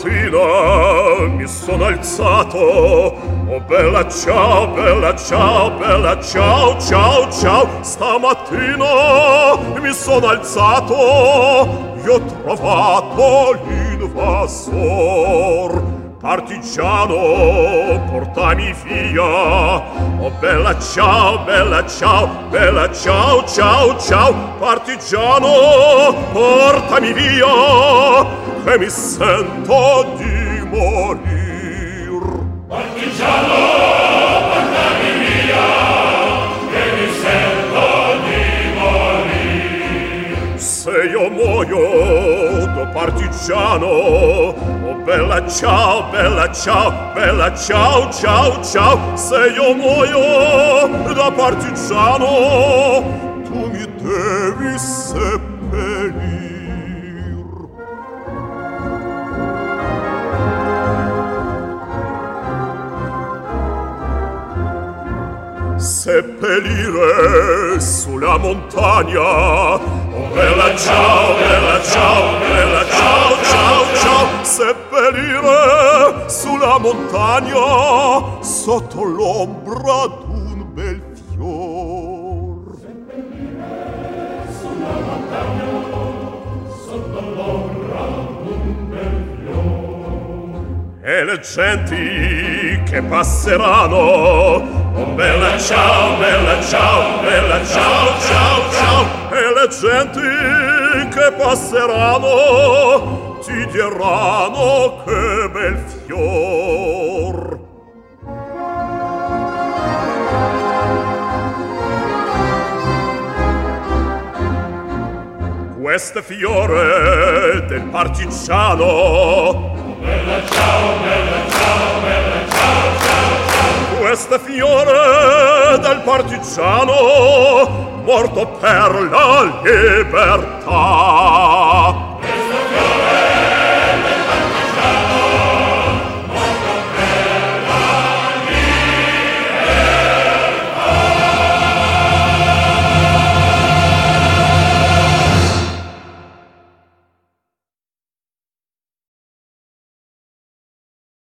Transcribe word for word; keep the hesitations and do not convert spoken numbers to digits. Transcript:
Stamattina mi sono alzato, oh bella ciao, bella ciao, bella ciao, ciao, ciao. Stamattina mi sono alzato, io ho trovato l'invasor. Partigiano, portami via, oh bella ciao, bella ciao, bella ciao, ciao, ciao. Partigiano, portami via, che mi sento di morir. Partigiano, portami via, che mi sento di morir. Se io muoio da partigiano, oh bella ciao, bella ciao, bella ciao, ciao, ciao. Se io muoio da partigiano, tu mi devi seppellir. Seppellire sulla montagna, oh bella ciao, bella ciao, bella ciao, ciao, ciao. Seppellire sulla montagna, sotto l'ombra d'un bel fior. Seppellire sulla montagna, sotto l'ombra d'un bel fior. E le genti che passeranno, oh bella ciao, bella ciao, bella ciao, ciao, ciao. E le genti che passeranno ti diranno che bel fior. Questo fiore del partigiano, oh bella ciao, bella ciao, bella ciao, ciao, ciao. Questo fiore del partigiano morto per la libertà.